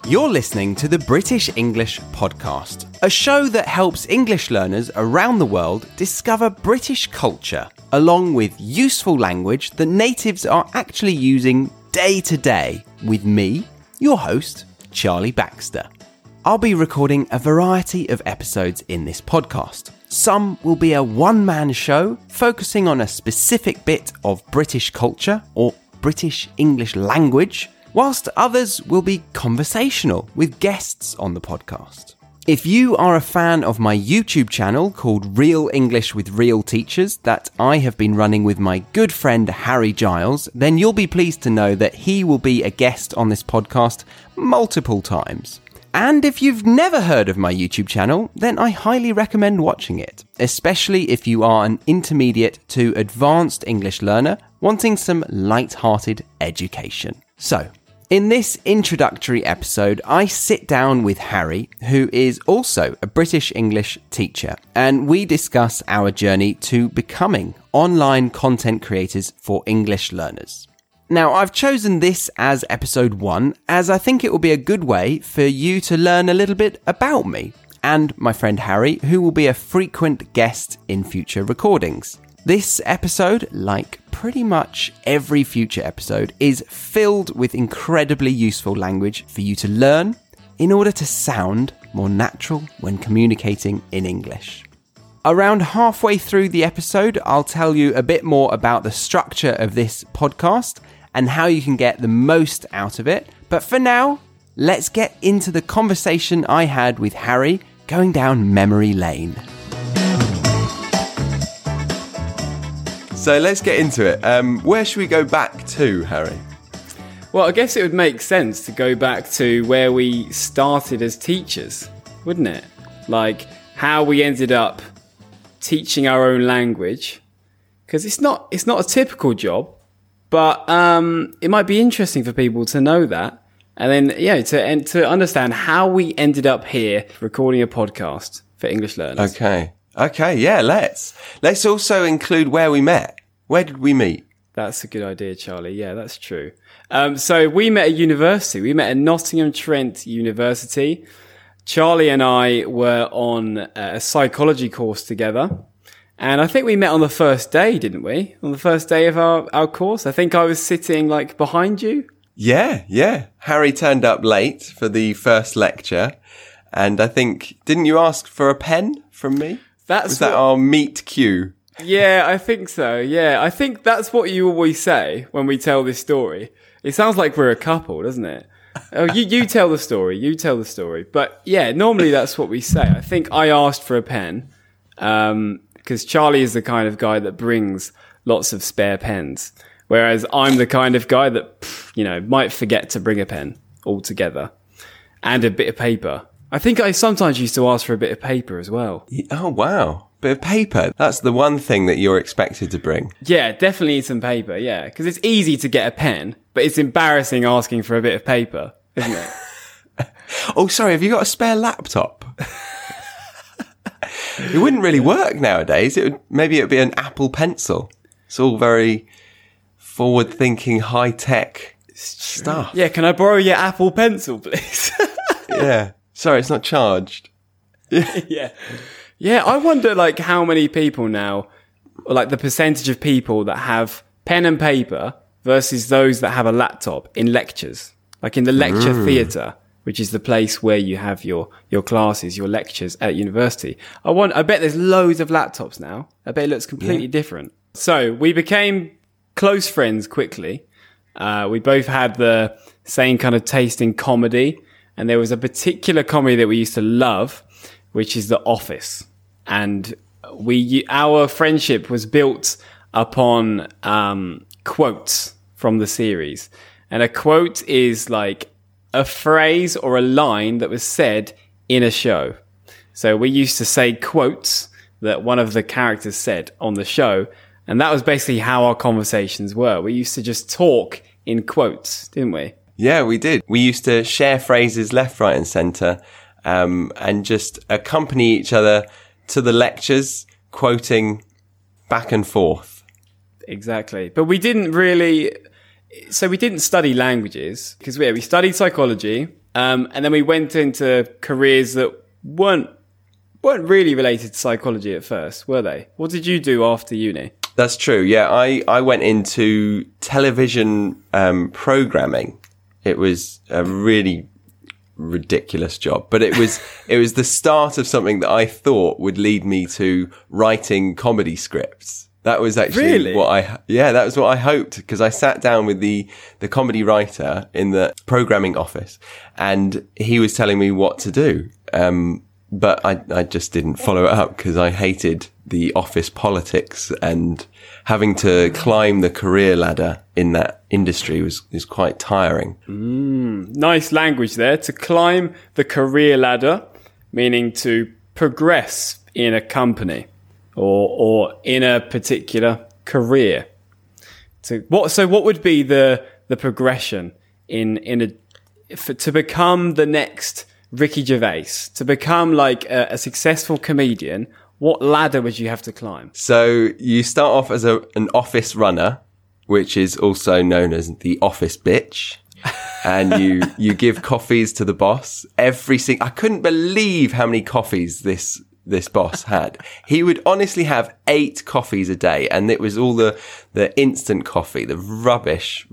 You're listening to the British English Podcast, a show that helps English learners around the world discover British culture, along with useful language that natives are actually using day to day, with me, your host, Charlie Baxter. I'll be recording a variety of episodes in this podcast. Some will be a one-man show focusing on a specific bit of British culture or British English language, whilst others will be conversational with guests on the podcast. If you are a fan of my YouTube channel called Real English with Real Teachers that I have been running with my good friend Harry Giles, then you'll be pleased to know that he will be a guest on this podcast multiple times. And if you've never heard of my YouTube channel, then I highly recommend watching it, especially if you are an intermediate to advanced English learner wanting some light-hearted education. So, in this introductory episode, I sit down with Harry, who is also a British English teacher, and we discuss our journey to becoming online content creators for English learners. Now, I've chosen this as episode 1 as I think it will be a good way for you to learn a little bit about me and my friend Harry, who will be a frequent guest in future recordings. This episode, like pretty much every future episode, is filled with incredibly useful language for you to learn in order to sound more natural when communicating in English. Around halfway through the episode, I'll tell you a bit more about the structure of this podcast and how you can get the most out of it. But for now, let's get into the conversation I had with Harry going down memory lane. So let's get into it. Where should we go back to, Harry? Well, I guess it would make sense to go back to where we started as teachers, wouldn't it? Like how we ended up teaching our own language, because it's not a typical job, but it might be interesting for people to know that, and then to understand how we ended up here recording a podcast for English learners. Okay, yeah, let's also include where we met. Where did we meet? That's a good idea, Charlie. Yeah, that's true. So we met at university. We met at Nottingham Trent University. Charlie and I were on a psychology course together. And I think we met on the first day, didn't we? On the first day of our course. I think I was sitting like behind you. Yeah. Harry turned up late for the first lecture. And I think, didn't you ask for a pen from me? Was that our meet cue? Yeah, I think so. Yeah, I think that's what you always say when we tell this story. It sounds like we're a couple, doesn't it? Oh, you tell the story. You tell the story. But yeah, normally that's what we say. I think I asked for a pen because Charlie is the kind of guy that brings lots of spare pens, whereas I'm the kind of guy that might forget to bring a pen altogether and a bit of paper. I think I sometimes used to ask for a bit of paper as well. Oh, wow. Bit of paper. That's the one thing that you're expected to bring. Yeah, definitely need some paper, yeah. Because it's easy to get a pen, but it's embarrassing asking for a bit of paper, isn't it? Oh, sorry, have you got a spare laptop? It wouldn't really work nowadays. Maybe it would be an Apple Pencil. It's all very forward-thinking, high-tech stuff. Yeah, can I borrow your Apple Pencil, please? Yeah. Sorry, it's not charged. Yeah, I wonder like how many people now, or like the percentage of people that have pen and paper versus those that have a laptop in lectures. Like in the lecture theatre, which is the place where you have your classes, your lectures at university. I bet there's loads of laptops now. I bet it looks completely different. So we became close friends quickly. We both had the same kind of taste in comedy. And there was a particular comedy that we used to love, which is The Office. And our friendship was built upon quotes from the series. And a quote is like a phrase or a line that was said in a show. So we used to say quotes that one of the characters said on the show. And that was basically how our conversations were. We used to just talk in quotes, didn't we? Yeah, we did. We used to share phrases left, right and centre and just accompany each other to the lectures, quoting back and forth. Exactly. But we didn't really... So we didn't study languages because we studied psychology And then we went into careers that weren't really related to psychology at first, were they? What did you do after uni? That's true. Yeah, I went into television programming. It was a really ridiculous job, but it was the start of something that I thought would lead me to writing comedy scripts. That was actually that was what I hoped, because I sat down with the comedy writer in the programming office and he was telling me what to do. But I just didn't follow it up because I hated the office politics, and having to climb the career ladder in that industry is quite tiring. Nice language there. To climb the career ladder, meaning to progress in a company or in a particular career. So what would be the progression to become the next Ricky Gervais, to become like a successful comedian? What ladder would you have to climb? So you start off as an office runner, which is also known as the office bitch. And you give coffees to the boss. I couldn't believe how many coffees this boss had. He would honestly have 8 coffees a day, and it was all the instant coffee, the rubbish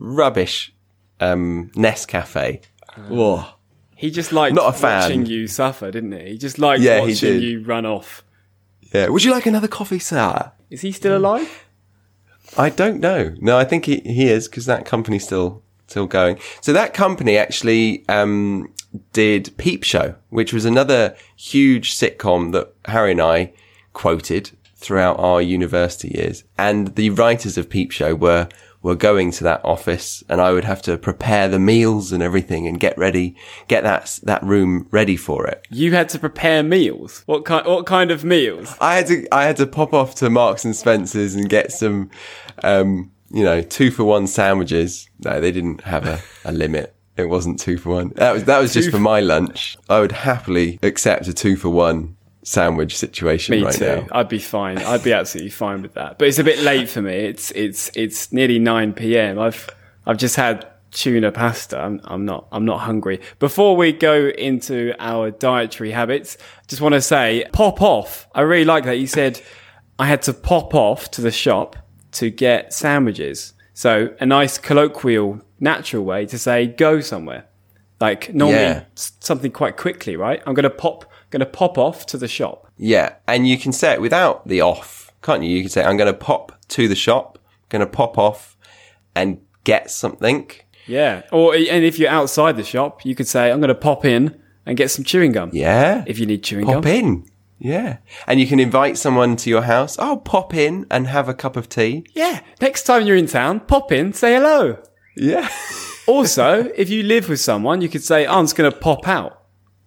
Nescafe. Whoa. He just liked watching you suffer, didn't he? He just liked watching you run off. Yeah. Would you like another coffee, sir? Is he still alive? I don't know. No, I think he is, because that company's still going. So that company actually did Peep Show, which was another huge sitcom that Harry and I quoted throughout our university years. And the writers of Peep Show were going to that office, and I would have to prepare the meals and everything and get that room ready for it. You had to prepare meals? What kind of meals? I had to pop off to Marks and Spencer's and get some 2-for-1 sandwiches. No, they didn't have a limit. It wasn't 2 for 1. That was just for my lunch. I would happily accept a 2-for-1 sandwich situation right now. I'd be fine. I'd be absolutely fine with that. But it's a bit late for me. It's nearly 9 p.m. I've just had tuna pasta. I'm not hungry. Before we go into our dietary habits, just want to say, pop off. I really like that. You said I had to pop off to the shop to get sandwiches. So a nice colloquial, natural way to say go somewhere. Like normally something quite quickly, right? I'm going to pop off to the shop. Yeah, and you can say it without the off, can't you? You can say, I'm going to pop to the shop, going to pop off and get something. Yeah, and if you're outside the shop, you could say, I'm going to pop in and get some chewing gum. Yeah. If you need chewing gum. Pop in. Yeah. And you can invite someone to your house. Oh, pop in and have a cup of tea. Yeah. Next time you're in town, pop in, say hello. Yeah. Also, if you live with someone, you could say, I'm just going to pop out.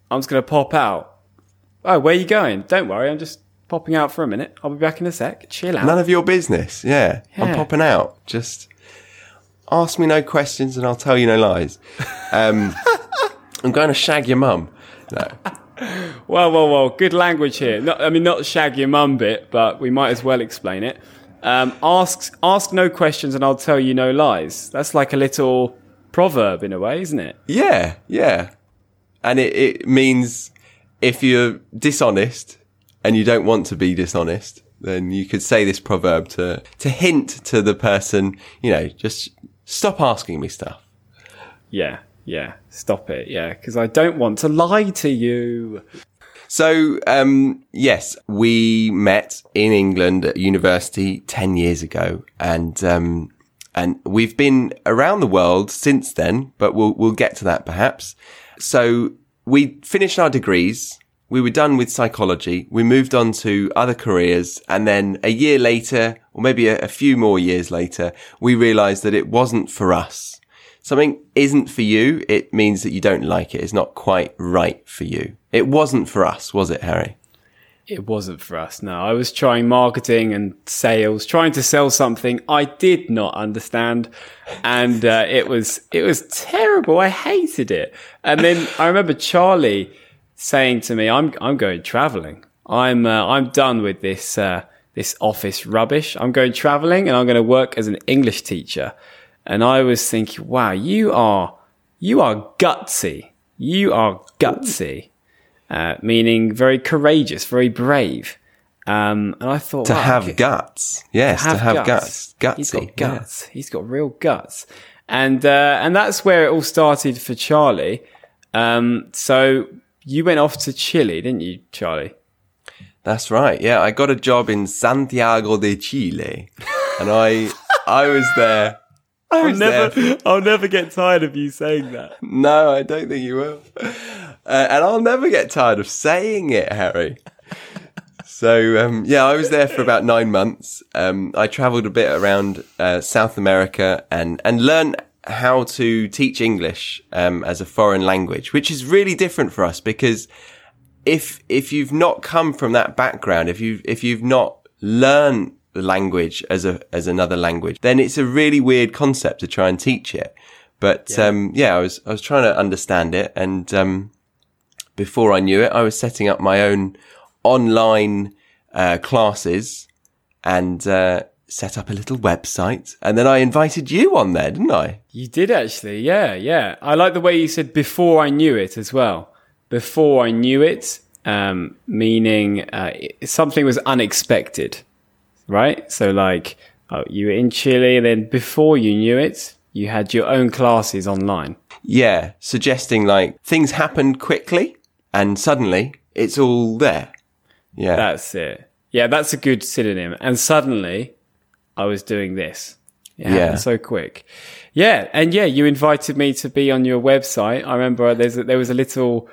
Oh, where are you going? Don't worry, I'm just popping out for a minute. I'll be back in a sec. Chill out. None of your business. Yeah. I'm popping out. Just ask me no questions and I'll tell you no lies. I'm going to shag your mum. No. Well. Good language here. Not shag your mum bit, but we might as well explain it. Ask no questions and I'll tell you no lies. That's like a little proverb in a way, isn't it? Yeah. And it means if you're dishonest and you don't want to be dishonest, then you could say this proverb to hint to the person, just stop asking me stuff. Yeah. Stop it. Yeah. Because I don't want to lie to you. So, yes, we met in England at university 10 years ago, and we've been around the world since then, but we'll get to that perhaps. So we finished our degrees. We were done with psychology. We moved on to other careers. And then a year later, or maybe a few more years later, we realized that it wasn't for us. Something isn't for you. It means that you don't like it. It's not quite right for you. It wasn't for us, was it, Harry? It wasn't for us. No, I was trying marketing and sales, trying to sell something I did not understand, and it was terrible. I hated it. And then I remember Charlie saying to me, "I'm going traveling. I'm done with this office rubbish. I'm going traveling, and I'm going to work as an English teacher." And I was thinking, "Wow, you are gutsy. you are gutsy, meaning very courageous, very brave. And I thought, to have guts. Yes, to have guts. Gutsy. He's got guts. He's got real guts. And that's where it all started for Charlie. So you went off to Chile, didn't you, Charlie? That's right. Yeah, I got a job in Santiago de Chile, and I was there. I'll never get tired of you saying that. No, I don't think you will. And I'll never get tired of saying it, Harry. So, I was there for about 9 months. I travelled a bit around South America and learned how to teach English as a foreign language, which is really different for us because if you've not come from that background, if you've not learned the language as another language, then it's a really weird concept to try and teach it. But I was trying to understand it, and before I knew it, I was setting up my own online classes and set up a little website, and then I invited you on there, didn't I? You did actually, yeah. I like the way you said "before I knew it" as well. Before I knew it, meaning something was unexpected, right? So like, you were in Chile, and then before you knew it, you had your own classes online. Yeah, suggesting like things happened quickly, and suddenly it's all there. Yeah, that's it. Yeah, that's a good synonym. And suddenly, I was doing this. It happened so quick. Yeah, and you invited me to be on your website. I remember there was a little.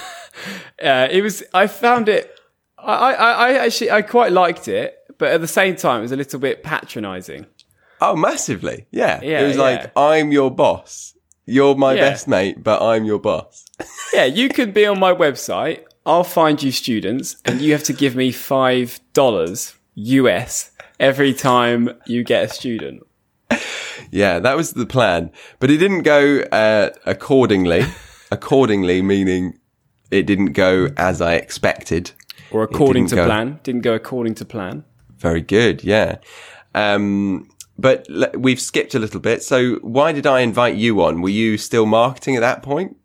I found it. I quite liked it, but at the same time, it was a little bit patronising. Oh, massively! Yeah, it was like, I'm your boss. You're my best mate, but I'm your boss. Yeah, you could be on my website. I'll find you students, and you have to give me $5 US every time you get a student. Yeah, that was the plan, but it didn't go accordingly. Accordingly, meaning it didn't go as I expected, or according to plan. Didn't go according to plan. Very good, yeah. But we've skipped a little bit. So why did I invite you on? Were you still marketing at that point?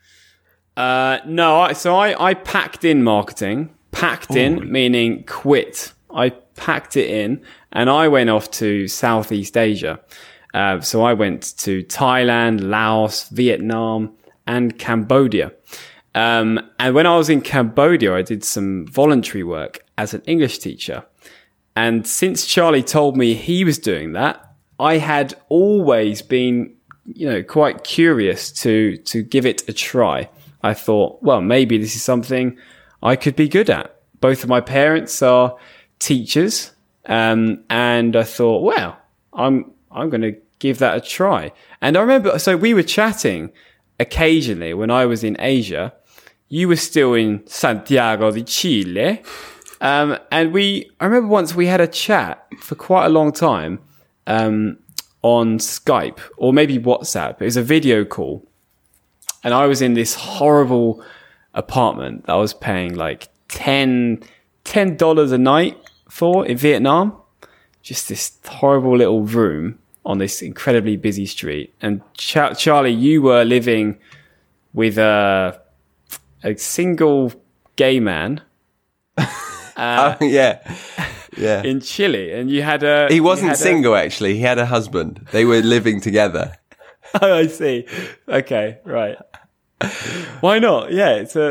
No. So I packed in marketing. Packed in meaning quit. I packed it in, and I went off to Southeast Asia. So I went to Thailand, Laos, Vietnam, and Cambodia. And when I was in Cambodia, I did some voluntary work as an English teacher. And since Charlie told me he was doing that, I had always been, quite curious to give it a try. I thought, well, maybe this is something I could be good at. Both of my parents are teachers. And I thought, well, I'm going to give that a try. And I remember, so we were chatting occasionally when I was in Asia. You were still in Santiago de Chile. And I remember once we had a chat for quite a long time, on Skype or maybe WhatsApp. It was a video call. And I was in this horrible apartment that I was paying like $10 a night for in Vietnam. Just this horrible little room on this incredibly busy street. And Charlie, you were living with a single gay man. In Chile, and you had he wasn't single actually, he had a husband. They were living together. Oh, I see. Okay, right. Why not? Yeah, it's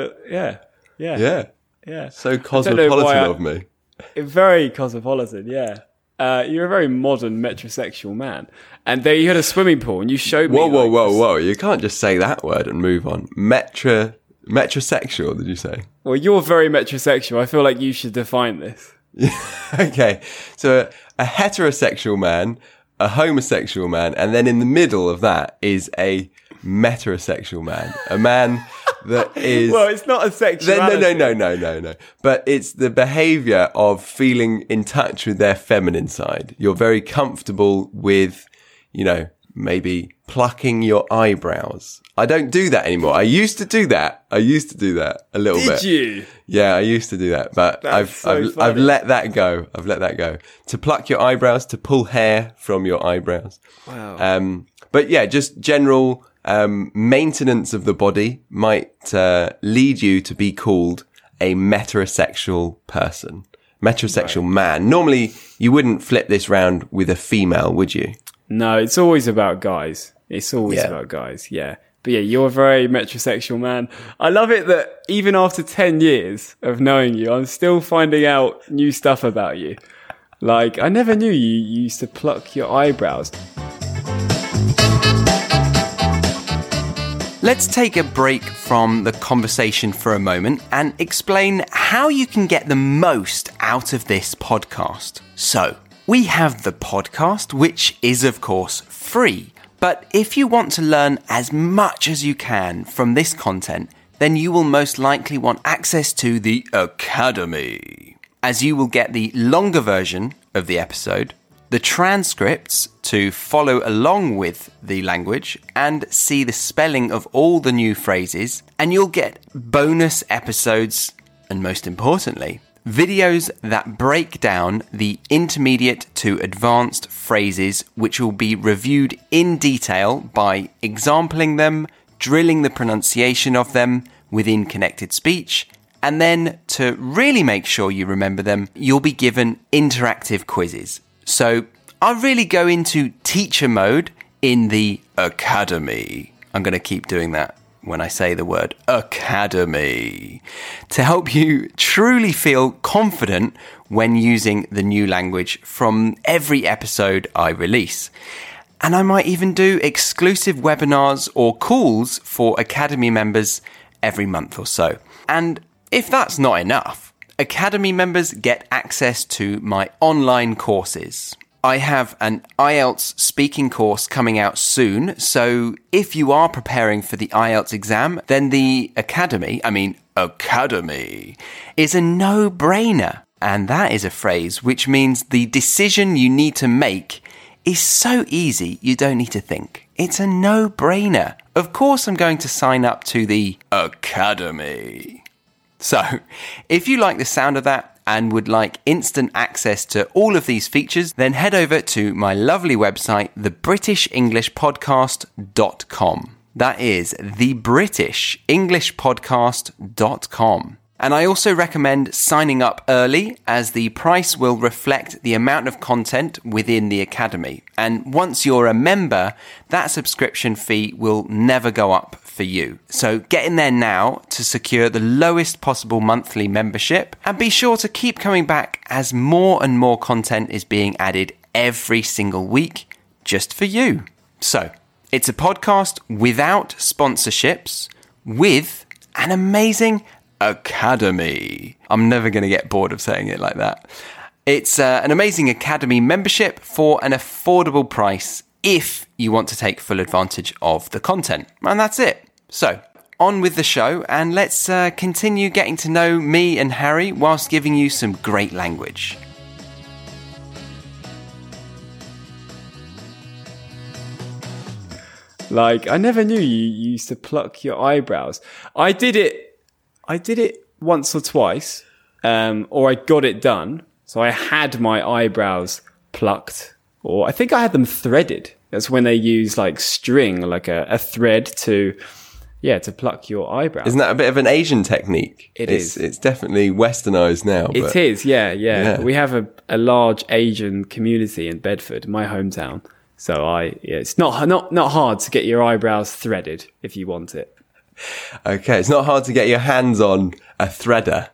so cosmopolitan of me. Very cosmopolitan. You're a very modern metrosexual man. And there you had a swimming pool, and you showed me whoa, you can't just say that word and move on. Metrosexual, did you say? Well, you're very metrosexual. I feel like you should define this. Okay. So a heterosexual man, a homosexual man, and then in the middle of that is a metrosexual man. A man that is... Well, it's not a sexuality. No. But it's the behaviour of feeling in touch with their feminine side. You're very comfortable with, maybe plucking your eyebrows. I don't do that anymore. I used to do that a little bit. Did you? Yeah, I used to do that, but I've let that go. To pluck your eyebrows, to pull hair from your eyebrows. Wow. But yeah, just general maintenance of the body might lead you to be called a metrosexual person, metrosexual man. Normally, you wouldn't flip this round with a female, would you? No, it's always about guys. It's always about guys, yeah. But yeah, you're a very metrosexual man. I love it that even after 10 years of knowing you, I'm still finding out new stuff about you. Like, I never knew you used to pluck your eyebrows. Let's take a break from the conversation for a moment and explain how you can get the most out of this podcast. So, we have the podcast, which is of course free. But if you want to learn as much as you can from this content, then you will most likely want access to the Academy, as you will get the longer version of the episode, the transcripts to follow along with the language and see the spelling of all the new phrases, and you'll get bonus episodes, and most importantly, videos that break down the intermediate to advanced phrases, which will be reviewed in detail by exampling them, drilling the pronunciation of them within connected speech, and then to really make sure you remember them, you'll be given interactive quizzes. So I'll really go into teacher mode in the Academy. I'm going to keep doing that when I say the word Academy, to help you truly feel confident when using the new language from every episode I release. And I might even do exclusive webinars or calls for Academy members every month or so. And if that's not enough, Academy members get access to my online courses. I have an IELTS speaking course coming out soon, so if you are preparing for the IELTS exam, then the Academy, is a no-brainer. And that is a phrase which means the decision you need to make is so easy you don't need to think. It's a no-brainer. Of course I'm going to sign up to the Academy. So, if you like the sound of that, and would like instant access to all of these features, then head over to my lovely website, thebritishenglishpodcast.com. That is thebritishenglishpodcast.com. And I also recommend signing up early, as the price will reflect the amount of content within the Academy. And once you're a member, that subscription fee will never go up for you. So get in there now to secure the lowest possible monthly membership, and be sure to keep coming back as more and more content is being added every single week just for you. So it's a podcast without sponsorships, with an amazing Academy. I'm never going to get bored of saying it like that. It's an amazing Academy membership for an affordable price if you want to take full advantage of the content. And that's it. So, on with the show, and let's continue getting to know me and Harry whilst giving you some great language. Like, I never knew you used to pluck your eyebrows. I did it once or twice, or I got it done. So I had my eyebrows plucked, or I think I had them threaded. That's when they use like string, like a thread to pluck your eyebrows. Isn't that a bit of an Asian technique? It is. It's definitely westernized now. It is, yeah. We have a large Asian community in Bedford, my hometown. So it's not hard to get your eyebrows threaded if you want it. Okay, it's not hard to get your hands on a threader.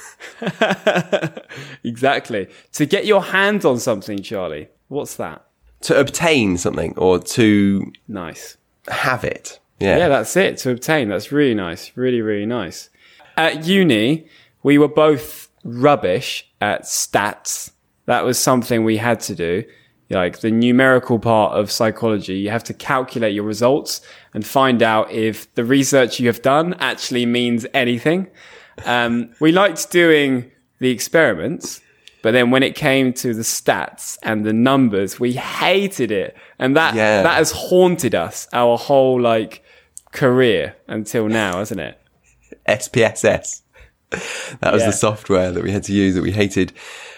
Exactly. To get your hands on something, Charlie. What's that? To obtain something, or to Nice. have it. Yeah. Yeah, that's it. To obtain. That's really nice. Really, really nice. At uni, we were both rubbish at stats. That was something we had to do. Like the numerical part of psychology, you have to calculate your results and find out if the research you have done actually means anything. We liked doing the experiments, but then when it came to the stats and the numbers, we hated it. And that has haunted us our whole career until now, hasn't it? SPSS. That was the software that we had to use, that we hated,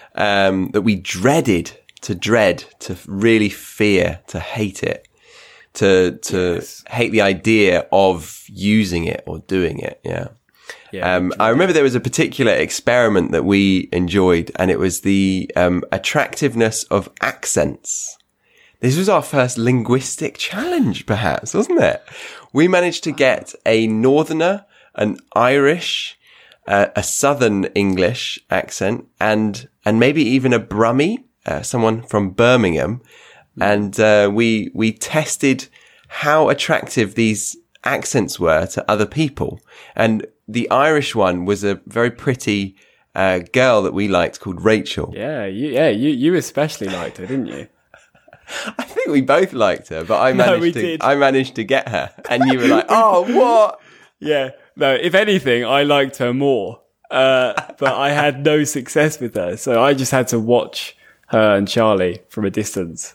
that we dreaded, to really fear, to hate it, to Yes. hate the idea of using it or doing it. Yeah. Yeah. I remember there was a particular experiment that we enjoyed, and it was the attractiveness of accents. This was our first linguistic challenge, perhaps, wasn't it? We managed to get a Northerner, an Irish, a Southern English accent, and maybe even a Brummie, someone from Birmingham, and we tested how attractive these accents were to other people. And the Irish one was a very pretty girl that we liked called Rachel. You especially liked her, didn't you? I think we both liked her, but I did. managed to get her, and you were like, "Oh, what?" Yeah. No, if anything, I liked her more, but I had no success with her, so I just had to watch her and Charlie from a distance.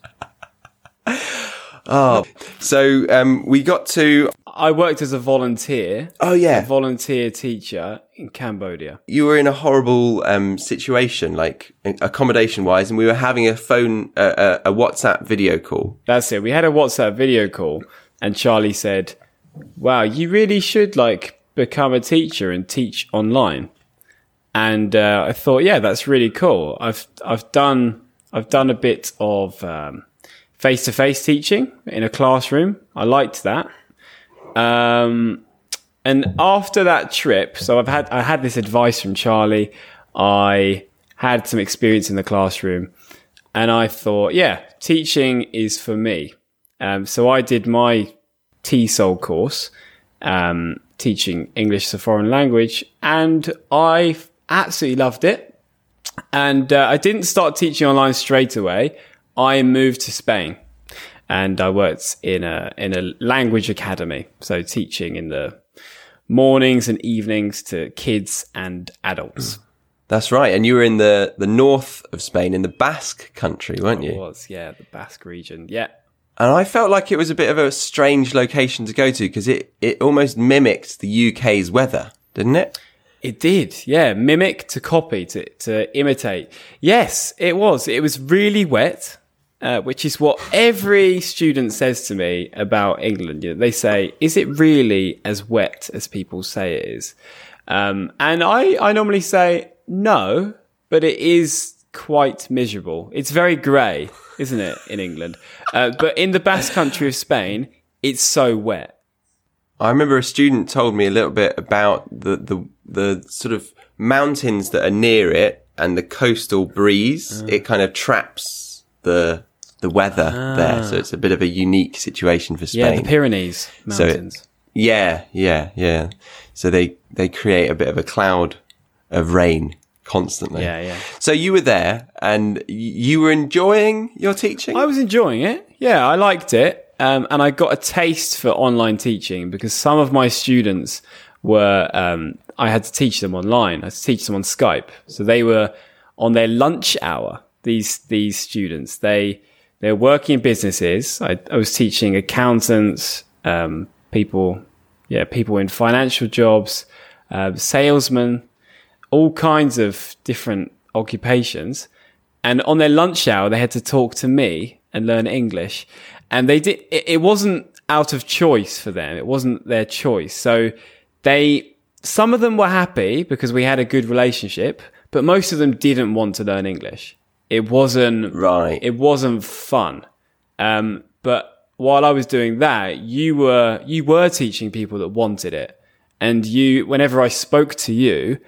So we got to. I worked as a volunteer. Oh yeah, A volunteer teacher in Cambodia. you were in a horrible situation, like accommodation wise, and we were having a WhatsApp video call. That's it. We had a WhatsApp video call, and Charlie said, "Wow, you really should become a teacher and teach online." And I thought, yeah, that's really cool. I've done a bit of face-to-face teaching in a classroom. I liked that. And after that trip, so I had this advice from Charlie. I had some experience in the classroom, and I thought, yeah, teaching is for me. So I did my TESOL course, teaching English as a foreign language, and I absolutely loved it. And I didn't start teaching online straight away. I moved to Spain, and I worked in a language academy, so teaching in the mornings and evenings to kids and adults. That's right, and you were in the north of Spain, in the Basque country, weren't you? It was, yeah, the Basque region, yeah. And I felt like it was a bit of a strange location to go to because it almost mimicked the UK's weather, didn't it? It did, yeah. Mimic, to copy, to imitate. Yes, it was. It was really wet, which is what every student says to me about England. You know, they say, is it really as wet as people say it is? And I normally say, no, but it is quite miserable. It's very grey, isn't it, in England? But in the Basque country of Spain, it's so wet. I remember a student told me a little bit about the sort of mountains that are near it and the coastal breeze. It kind of traps the weather there, so it's a bit of a unique situation for Spain. Yeah, the Pyrenees mountains. So yeah. So they create a bit of a cloud of rain constantly. Yeah. So you were there and you were enjoying your teaching? I was enjoying it. Yeah, I liked it. And I got a taste for online teaching because some of my students were, I had to teach them online. I had to teach them on Skype. So they were on their lunch hour. These students, they're working in businesses. I was teaching accountants, people in financial jobs, salesmen, all kinds of different occupations. And on their lunch hour, they had to talk to me and learn English. And they did, it wasn't out of choice for them. It wasn't their choice. So some of them were happy because we had a good relationship, but most of them didn't want to learn English. It wasn't right. It wasn't fun. But while I was doing that, you were teaching people that wanted it. And whenever I spoke to you,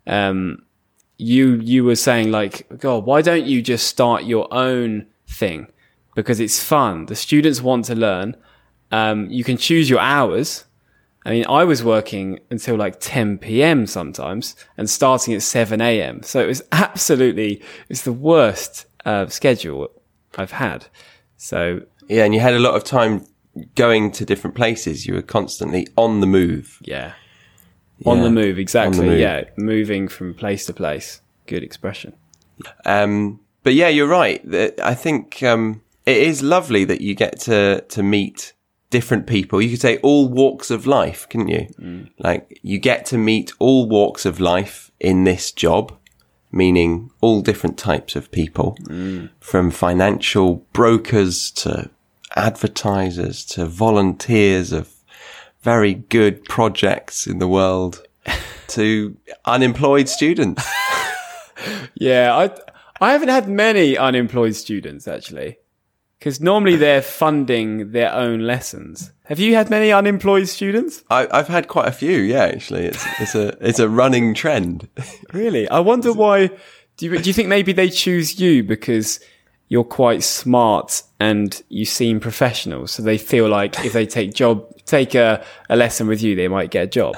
you were saying like, God, why don't you just start your own thing? Because it's fun. The students want to learn. You can choose your hours. I mean, I was working until like 10 p.m. sometimes and starting at 7 a.m. So it was it's the worst schedule I've had. So yeah, and you had a lot of time going to different places. You were constantly on the move. Yeah. On the move, exactly. On the move. Yeah, moving from place to place. Good expression. But yeah, you're right. I think it is lovely that you get to meet different people. You could say all walks of life, couldn't you? Like you get to meet all walks of life in this job, meaning all different types of people, from financial brokers to advertisers to volunteers of very good projects in the world to unemployed students. Yeah, I haven't had many unemployed students, actually, because normally they're funding their own lessons. Have you had many unemployed students? I've had quite a few, yeah, actually. It's a running trend. Really? I wonder why. Do you think maybe they choose you because you're quite smart and you seem professional, so they feel like if they take a lesson with you, they might get a job?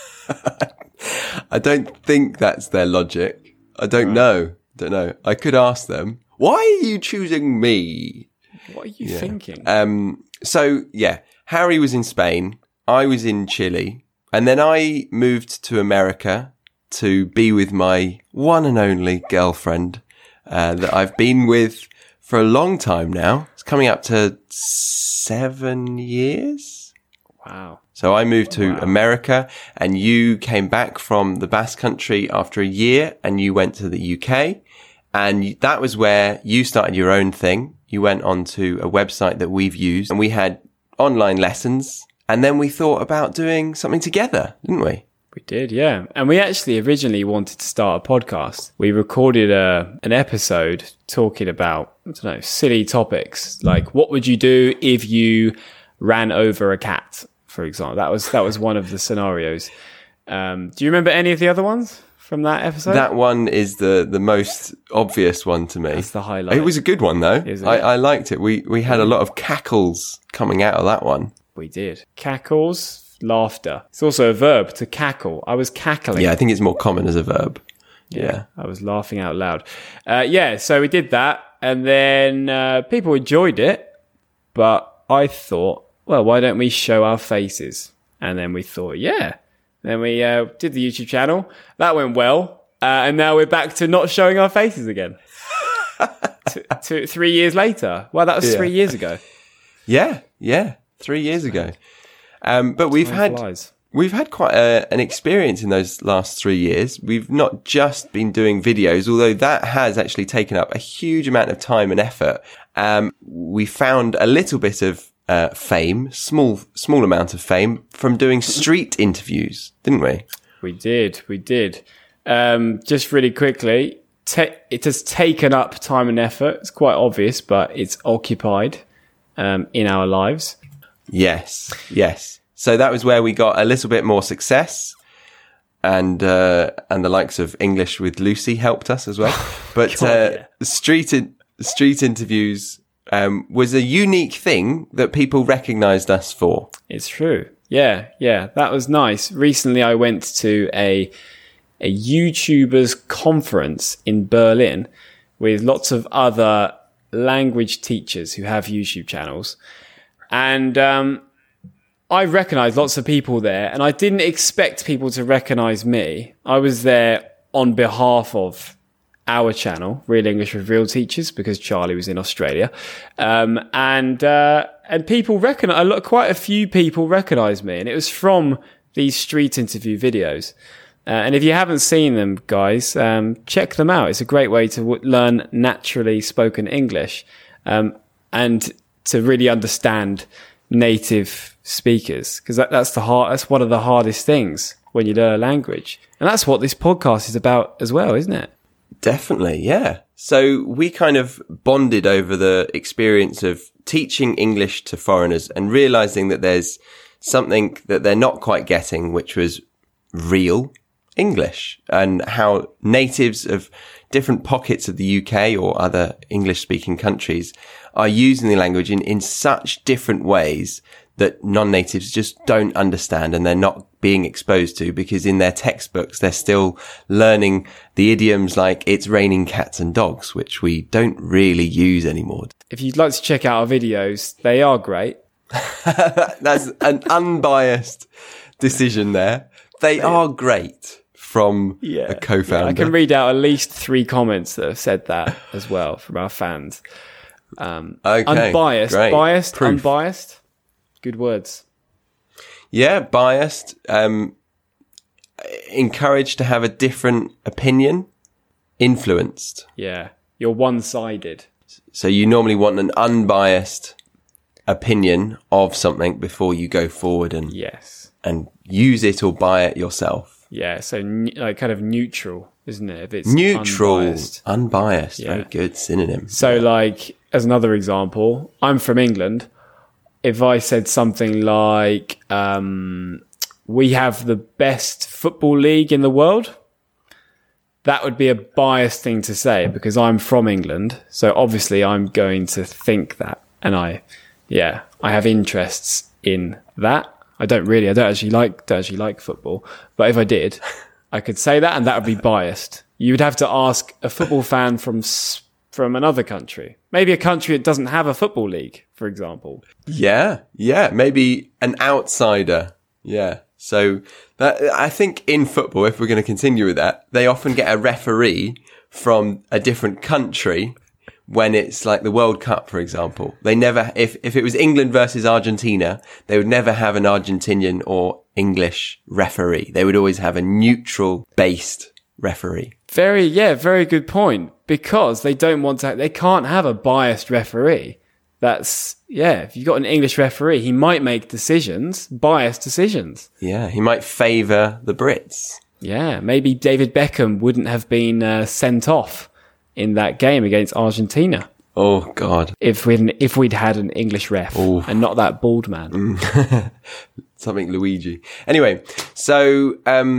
I don't think that's their logic. I don't know. I could ask them, why are you choosing me? What are you thinking? So, yeah, Harry was in Spain. I was in Chile. And then I moved to America to be with my one and only girlfriend that I've been with for a long time now. It's coming up to 7 years. Wow. So I moved to America, and you came back from the Basque Country after a year, and you went to the UK. And that was where you started your own thing. You went onto a website that we've used, and we had online lessons. And then we thought about doing something together, didn't we? We did, yeah. And we actually originally wanted to start a podcast. We recorded an episode talking about, I don't know, silly topics. Like, what would you do if you ran over a cat, for example? That was one of the scenarios. Do you remember any of the other ones from that episode? That one is the most obvious one to me. That's the highlight. It was a good one, though. I liked it. We had a lot of cackles coming out of that one. We did. Cackles. Laughter. It's also a verb, to cackle. I was cackling. Yeah, I think it's more common as a verb. Yeah. I was laughing out loud. So we did that, and then people enjoyed it, but I thought, well, why don't we show our faces? And then we thought, yeah. Then we did the YouTube channel. That went well, and now we're back to not showing our faces again. 3 years later. Well, that was 3 years ago. Yeah, 3 years ago. But we've had quite an experience in those last 3 years. We've not just been doing videos, although that has actually taken up a huge amount of time and effort. We found a little bit of fame, small amount of fame from doing street interviews, didn't we? We did. Just really quickly, it has taken up time and effort. It's quite obvious, but it's occupied in our lives. Yes. So that was where we got a little bit more success, and the likes of English with Lucy helped us as well. But street interviews was a unique thing that people recognised us for. It's true. Yeah, that was nice. Recently, I went to a YouTubers conference in Berlin with lots of other language teachers who have YouTube channels. And I recognised lots of people there, and I didn't expect people to recognise me. I was there on behalf of our channel, Real English with Real Teachers, because Charlie was in Australia. And people recognised, quite a few people recognised me, and it was from these street interview videos. And if you haven't seen them, guys, check them out. It's a great way to learn naturally spoken English, and to really understand native speakers, because that's one of the hardest things when you learn a language. And that's what this podcast is about as well, isn't it? Definitely, yeah. So we kind of bonded over the experience of teaching English to foreigners and realizing that there's something that they're not quite getting, which was real English, and how natives of different pockets of the UK or other English-speaking countries are using the language in such different ways that non-natives just don't understand, and they're not being exposed to, because in their textbooks they're still learning the idioms like it's raining cats and dogs, which we don't really use anymore. If you'd like to check out our videos, they are great. That's an unbiased decision there. They are great. From a co-founder. I can read out at least 3 comments that have said that as well from our fans. Okay, unbiased, great. Biased, Proof. Unbiased. Good words. Yeah, biased. Encouraged to have a different opinion. Influenced. Yeah, you're one-sided. So you normally want an unbiased opinion of something before you go forward and Yes. and use it or buy it yourself. Yeah. So like kind of neutral, isn't it? If it's Neutral, unbiased. unbiased. Very good synonym. So like, as another example, I'm from England. If I said something like, we have the best football league in the world, that would be a biased thing to say because I'm from England. So obviously I'm going to think that. And I have interests in that. I don't actually like football, but if I did, I could say that and that would be biased. You'd have to ask a football fan from another country, maybe a country that doesn't have a football league, for example. Yeah, maybe an outsider. Yeah. So that, I think in football, if we're going to continue with that, they often get a referee from a different country when it's like the World Cup, for example. They never, if it was England versus Argentina, they would never have an Argentinian or English referee. They would always have a neutral based referee. Very good point. Because they can't have a biased referee. If you've got an English referee, he might make biased decisions. Yeah, he might favour the Brits. Yeah, maybe David Beckham wouldn't have been sent off in that game against Argentina. Oh, God. If we'd had an English ref and not that bald man. Something Luigi. Anyway, so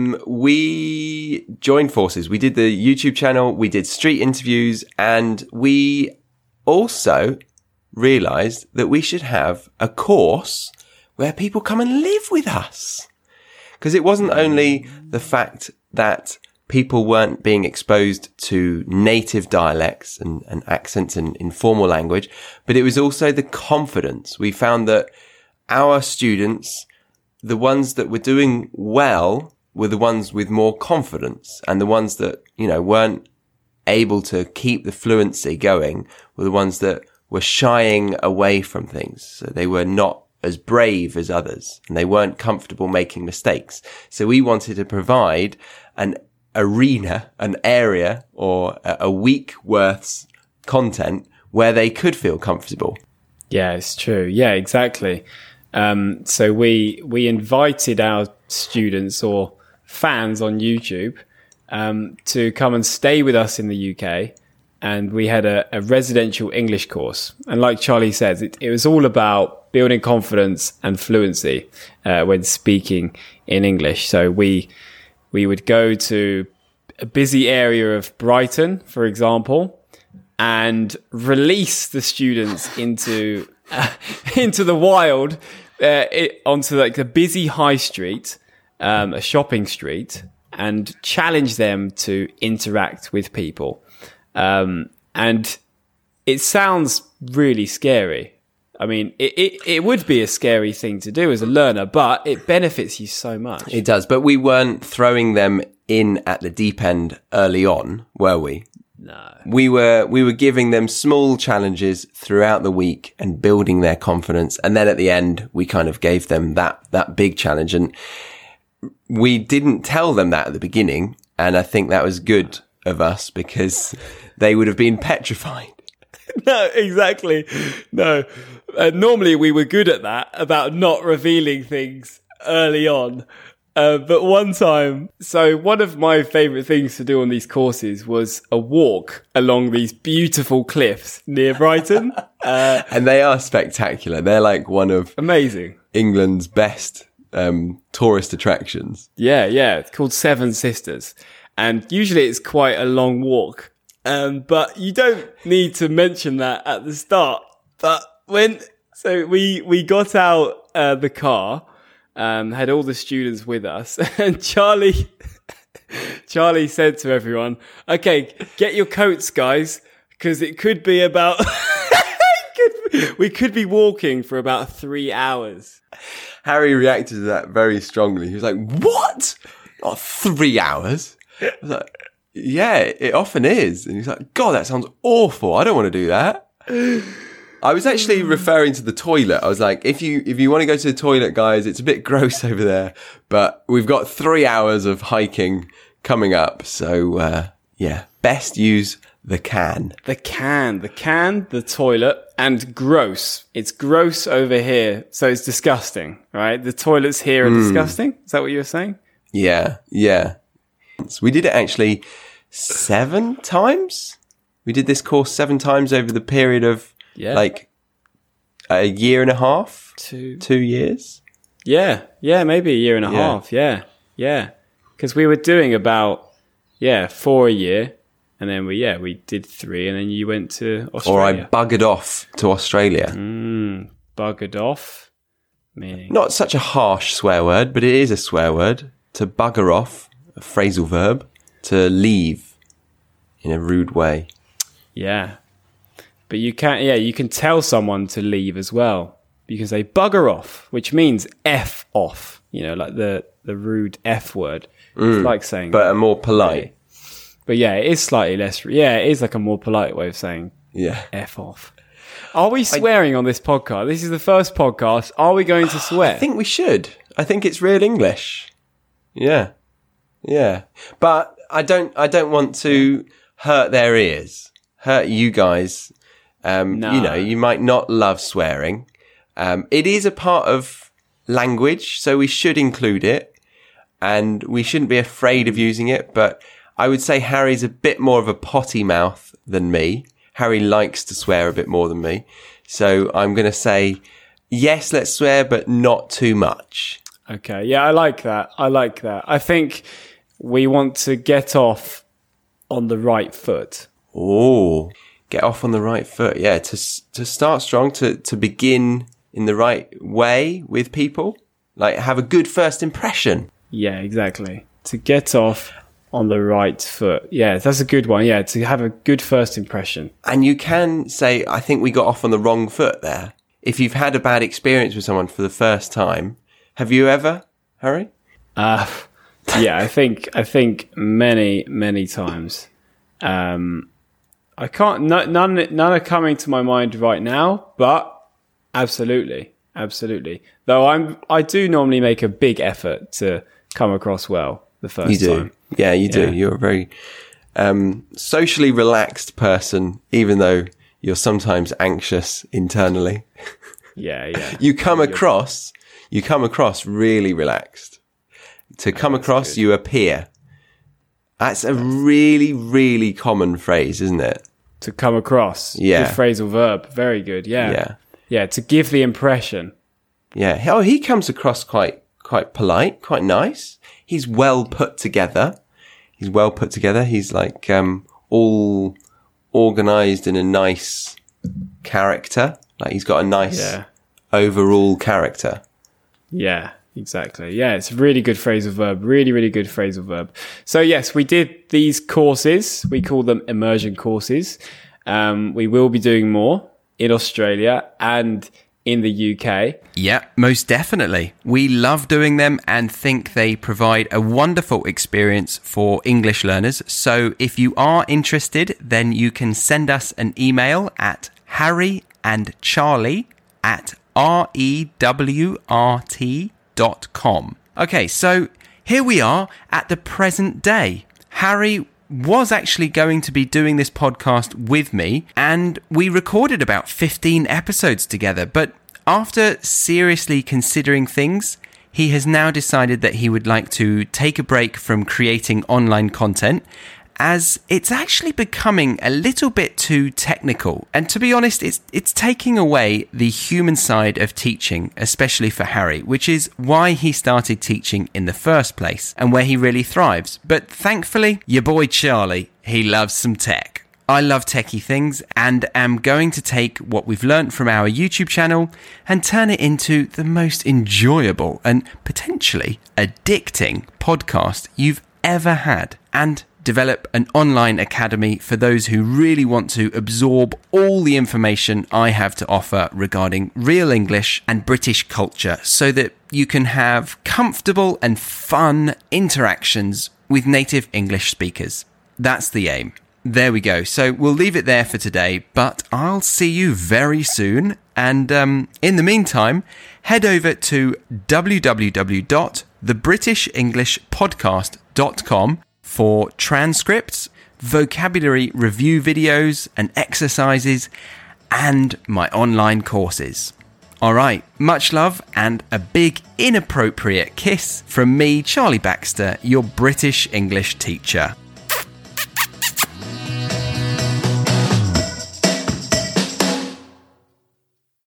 we joined forces. We did the YouTube channel, we did street interviews, and we also realised that we should have a course where people come and live with us. Because it wasn't only the fact that people weren't being exposed to native dialects and accents and informal language, but it was also the confidence. We found that our students, the ones that were doing well, were the ones with more confidence, and the ones that, weren't able to keep the fluency going were the ones that were shying away from things. So they were not as brave as others and they weren't comfortable making mistakes. So we wanted to provide an arena, an area or a week worth's content where they could feel comfortable. Yeah, it's true. Yeah, exactly. So we invited our students or fans on YouTube to come and stay with us in the UK. And we had a residential English course. And like Charlie says, it was all about building confidence and fluency when speaking in English. So we would go to a busy area of Brighton, for example, and release the students into the wild, onto like the busy high street, a shopping street, and challenge them to interact with people. And it sounds really scary. I mean, it would be a scary thing to do as a learner, but it benefits you so much. It does, but we weren't throwing them in at the deep end early on, were we? No. We were giving them small challenges throughout the week and building their confidence. And then at the end, we kind of gave them that big challenge. And we didn't tell them that at the beginning. And I think that was good of us because they would have been petrified. No, exactly. No. Normally we were good at that, about not revealing things early on. But one time, so one of my favourite things to do on these courses was a walk along these beautiful cliffs near Brighton. And they are spectacular. They're like one of amazing England's best tourist attractions. Yeah. It's called Seven Sisters. And usually it's quite a long walk. But you don't need to mention that at the start. But we got out the car, had all the students with us, and Charlie said to everyone, "Okay, get your coats, guys, because it could be about we could be walking for about 3 hours." Harry reacted to that very strongly. He was like, "What? Not 3 hours?" I was like, "Yeah, it often is." And he's like, "God, that sounds awful. I don't want to do that." I was actually referring to the toilet. I was like, if you want to go to the toilet, guys, it's a bit gross over there, but we've got 3 hours of hiking coming up. So, best use The can. The can, the toilet, and gross. It's gross over here, so it's disgusting, right? The toilets here are disgusting. Is that what you were saying? Yeah. So we did it actually 7 times. We did this course 7 times over the period of like a year and a half, 2 years. Yeah, maybe a year and a half. Yeah. Because we were doing about 4 a year. And then we did 3, and then you went to Australia. Or I buggered off to Australia. Buggered off? Meaning? Not such a harsh swear word, but it is a swear word. To bugger off, a phrasal verb. To leave in a rude way. Yeah. But you can tell someone to leave as well. You can say bugger off, which means F off. Like the rude F word. It's like saying... But a more polite... But it is slightly less... Yeah, it is like a more polite way of saying F off. Are we swearing on this podcast? This is the first podcast. Are we going to swear? I think we should. I think it's real English. Yeah. But I don't want to hurt their ears. Hurt you guys. No. You might not love swearing. It is a part of language, so we should include it. And we shouldn't be afraid of using it, but... I would say Harry's a bit more of a potty mouth than me. Harry likes to swear a bit more than me. So I'm going to say, yes, let's swear, but not too much. Okay. Yeah, I like that. I think we want to get off on the right foot. Oh, get off on the right foot. Yeah, to start strong, to begin in the right way with people. Like, have a good first impression. Yeah, exactly. To get off... on the right foot. Yeah, that's a good one. Yeah, to have a good first impression. And you can say, I think we got off on the wrong foot there. If you've had a bad experience with someone for the first time, have you ever, Harry? Yeah, I think many times. I can't, none are coming to my mind right now, but absolutely. Though I do normally make a big effort to come across well the first time. Yeah, you do. You're a very socially relaxed person, even though you're sometimes anxious internally. Yeah. You come across really relaxed. To come across, you appear. That's a really, really common phrase, isn't it? To come across. Yeah. Good phrasal verb. Very good. Yeah. Yeah, to give the impression. Yeah. Oh, he comes across quite polite, quite nice. He's well put together. He's like all organised in a nice character. Like he's got a nice overall character. Yeah, exactly. Yeah, it's a really good phrasal verb. Really, really good phrasal verb. So yes, we did these courses. We call them immersion courses. We will be doing more in Australia and in the UK. Yeah, most definitely. We love doing them and think they provide a wonderful experience for English learners. So if you are interested, then you can send us an email at harryandcharlie@rewrt.com. Okay, so here we are at the present day. Harry was actually going to be doing this podcast with me, and we recorded about 15 episodes together, but after seriously considering things, he has now decided that he would like to take a break from creating online content, as it's actually becoming a little bit too technical. And to be honest, it's taking away the human side of teaching, especially for Harry, which is why he started teaching in the first place and where he really thrives. But thankfully, your boy Charlie, he loves some tech. I love techie things and am going to take what we've learnt from our YouTube channel and turn it into the most enjoyable and potentially addicting podcast you've ever had, and develop an online academy for those who really want to absorb all the information I have to offer regarding real English and British culture, so that you can have comfortable and fun interactions with native English speakers. That's the aim. There we go. So we'll leave it there for today, but I'll see you very soon. And in the meantime, head over to www.thebritishenglishpodcast.com for transcripts, vocabulary review videos and exercises, and my online courses. Alright, much love and a big inappropriate kiss from me, Charlie Baxter, your British English teacher.